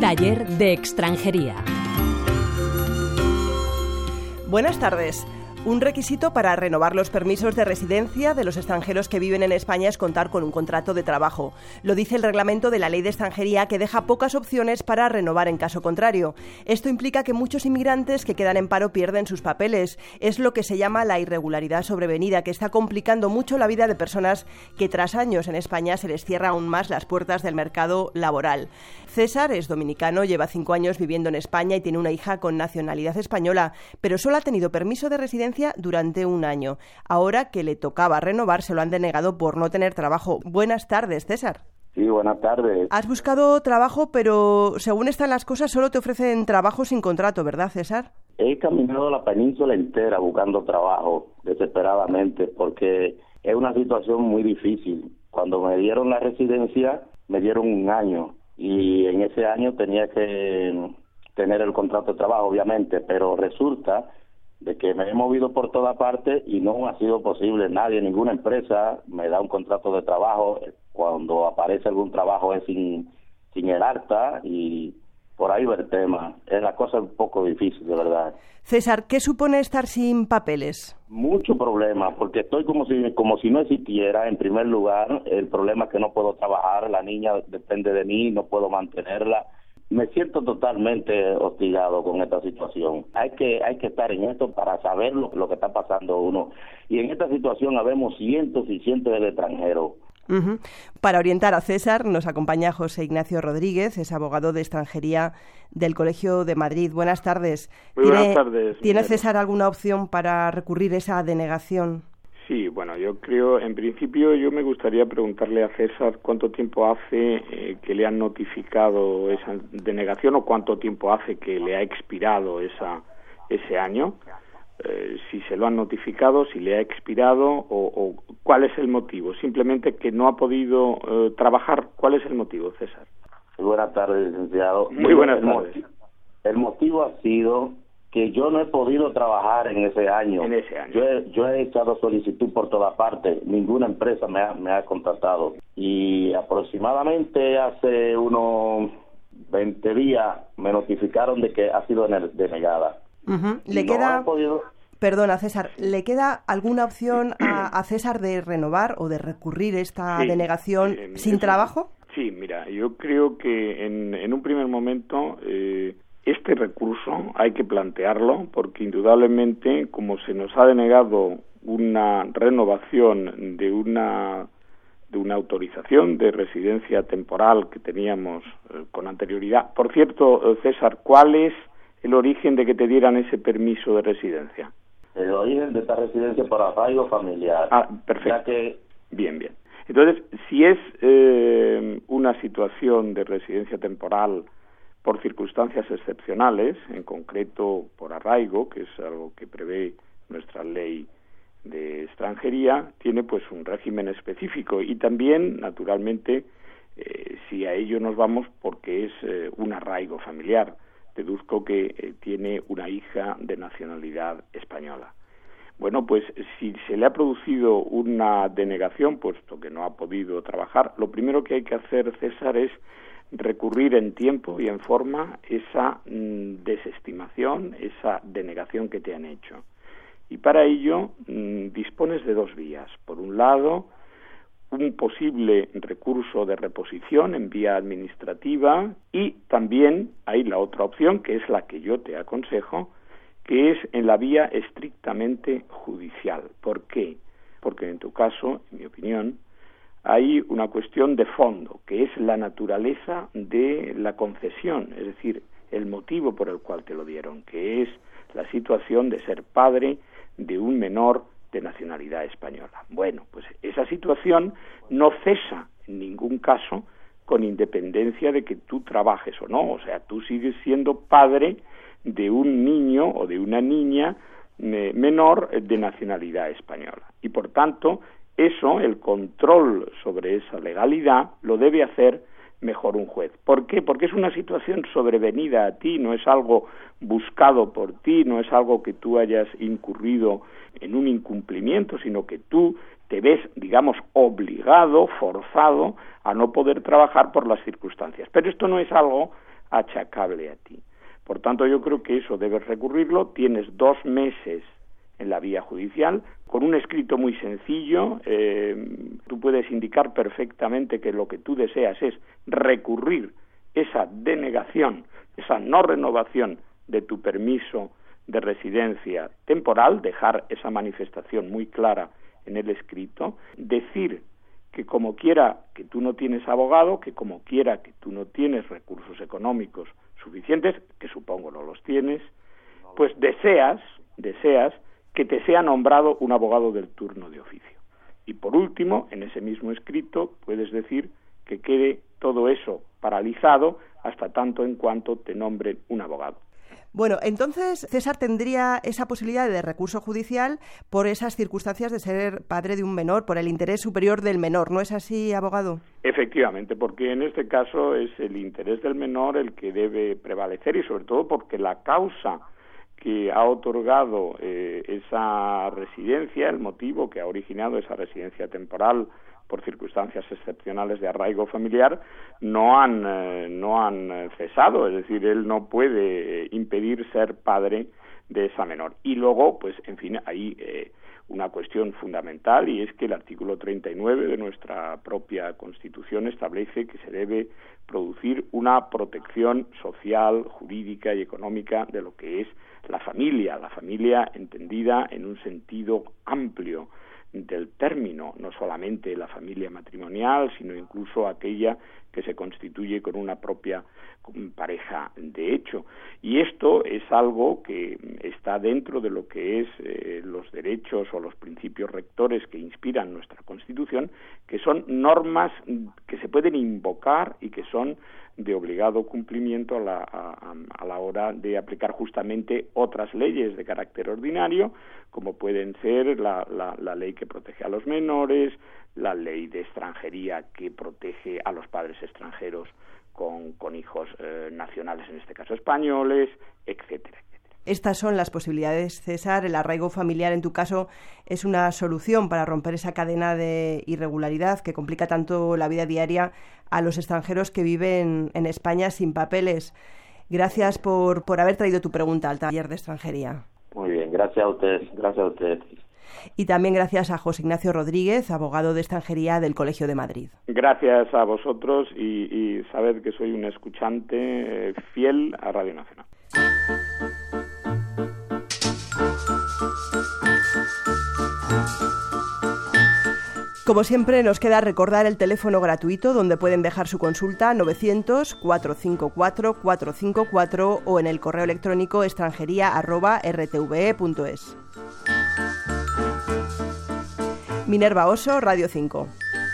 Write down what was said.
Taller de Extranjería. Buenas tardes. Un requisito para renovar los permisos de residencia de los extranjeros que viven en España es contar con un contrato de trabajo. Lo dice el reglamento de la Ley de Extranjería, que deja pocas opciones para renovar en caso contrario. Esto implica que muchos inmigrantes que quedan en paro pierden sus papeles. Es lo que se llama la irregularidad sobrevenida, que está complicando mucho la vida de personas que tras años en España se les cierra aún más las puertas del mercado laboral. César es dominicano, lleva 5 años viviendo en España y tiene una hija con nacionalidad española, pero solo ha tenido permiso de residencia durante 1 año. Ahora que le tocaba renovar, se lo han denegado por no tener trabajo. Buenas tardes, César. Sí, buenas tardes. Has buscado trabajo, pero según están las cosas, solo te ofrecen trabajo sin contrato, ¿verdad, César? He caminado la península entera buscando trabajo, desesperadamente, porque es una situación muy difícil. Cuando me dieron la residencia, me dieron 1 año, y en ese año tenía que tener el contrato de trabajo, obviamente, pero resulta de que me he movido por toda parte y no ha sido posible. Nadie, ninguna empresa me da un contrato de trabajo. Cuando aparece algún trabajo es sin el acta, y por ahí va el tema. Es la cosa un poco difícil, de verdad. César, ¿qué supone estar sin papeles? Mucho problema, porque estoy como si no existiera. En primer lugar, el problema es que no puedo trabajar, la niña depende de mí, no puedo mantenerla. Me siento totalmente hostigado con esta situación. Hay que estar en esto para saber lo que está pasando uno. Y en esta situación habemos cientos y cientos de extranjeros. Uh-huh. Para orientar a César nos acompaña José Ignacio Rodríguez, es abogado de extranjería del Colegio de Madrid. Buenas tardes. Muy buenas tardes. ¿Tiene César alguna opción para recurrir esa denegación? Sí, bueno, yo creo, en principio, yo me gustaría preguntarle a César cuánto tiempo hace que le han notificado esa denegación, o cuánto tiempo hace que le ha expirado ese año, si se lo han notificado, si le ha expirado, o cuál es el motivo. Simplemente que no ha podido trabajar. ¿Cuál es el motivo, César? Buenas tardes, licenciado. Muy buenas tardes. El motivo ha sido que yo no he podido trabajar en ese año. Yo he echado solicitud por todas partes, ninguna empresa me ha contratado, y aproximadamente hace unos 20 días me notificaron de que ha sido denegada. Uh-huh. Perdona, César, ¿le queda alguna opción a César de renovar o de recurrir esta denegación sin trabajo? Sí, mira, yo creo que en un primer momento este recurso hay que plantearlo, porque indudablemente, como se nos ha denegado una renovación de una autorización de residencia temporal que teníamos con anterioridad. Por cierto, César, ¿cuál es el origen de que te dieran ese permiso de residencia? El origen de esta residencia por arraigo familiar. Ah, perfecto. Bien. Entonces, si es una situación de residencia temporal por circunstancias excepcionales, en concreto por arraigo, que es algo que prevé nuestra ley de extranjería, tiene pues un régimen específico, y también, naturalmente, si a ello nos vamos, porque es un arraigo familiar. Deduzco que tiene una hija de nacionalidad española. Bueno, pues si se le ha producido una denegación, puesto que no ha podido trabajar, lo primero que hay que hacer, César, es recurrir en tiempo y en forma esa desestimación, esa denegación que te han hecho. Y para ello dispones de 2 vías. Por un lado, un posible recurso de reposición en vía administrativa, y también hay la otra opción, que es la que yo te aconsejo, que es en la vía estrictamente judicial. ¿Por qué? Porque en tu caso, en mi opinión, hay una cuestión de fondo, que es la naturaleza de la concesión, es decir, el motivo por el cual te lo dieron, que es la situación de ser padre de un menor de nacionalidad española. Bueno, pues esa situación no cesa en ningún caso, con independencia de que tú trabajes o no. O sea, tú sigues siendo padre de un niño o de una niña menor de nacionalidad española. Y por tanto, eso, el control sobre esa legalidad, lo debe hacer mejor un juez. ¿Por qué? Porque es una situación sobrevenida a ti, no es algo buscado por ti, no es algo que tú hayas incurrido en un incumplimiento, sino que tú te ves, digamos, obligado, forzado a no poder trabajar por las circunstancias. Pero esto no es algo achacable a ti. Por tanto, yo creo que eso debes recurrirlo. Tienes 2 meses en la vía judicial, con un escrito muy sencillo. Tú puedes indicar perfectamente que lo que tú deseas es recurrir esa denegación, esa no renovación de tu permiso de residencia temporal, dejar esa manifestación muy clara en el escrito, decir que como quiera que tú no tienes abogado, que como quiera que tú no tienes recursos económicos suficientes, que supongo no los tienes, pues deseas que te sea nombrado un abogado del turno de oficio. Y por último, en ese mismo escrito puedes decir que quede todo eso paralizado hasta tanto en cuanto te nombren un abogado. Bueno, entonces César tendría esa posibilidad de recurso judicial por esas circunstancias de ser padre de un menor, por el interés superior del menor, ¿no es así, abogado? Efectivamente, porque en este caso es el interés del menor el que debe prevalecer y sobre todo porque la causa que ha otorgado esa residencia, el motivo que ha originado esa residencia temporal por circunstancias excepcionales de arraigo familiar, no han cesado, es decir, él no puede impedir ser padre de esa menor. Y luego, pues, en fin, hay una cuestión fundamental, y es que el artículo 39 de nuestra propia Constitución establece que se debe producir una protección social, jurídica y económica de lo que es la familia entendida en un sentido amplio del término, no solamente la familia matrimonial, sino incluso aquella que se constituye con una propia pareja de hecho. Y esto es algo que está dentro de lo que es los derechos o los principios rectores que inspiran nuestra Constitución, que son normas que se pueden invocar y que son de obligado cumplimiento a la hora de aplicar justamente otras leyes de carácter ordinario, como pueden ser la ley que protege a los menores, la ley de extranjería que protege a los padres extranjeros con hijos nacionales, en este caso españoles, etcétera. Estas son las posibilidades, César. El arraigo familiar, en tu caso, es una solución para romper esa cadena de irregularidad que complica tanto la vida diaria a los extranjeros que viven en España sin papeles. Gracias por haber traído tu pregunta al taller de extranjería. Muy bien, gracias a ustedes. Y también gracias a José Ignacio Rodríguez, abogado de extranjería del Colegio de Madrid. Gracias a vosotros y sabed que soy un escuchante fiel a Radio Nacional. Como siempre, nos queda recordar el teléfono gratuito donde pueden dejar su consulta 900-454-454 o en el correo electrónico extranjería@rtve.es. Minerva Oso, Radio 5.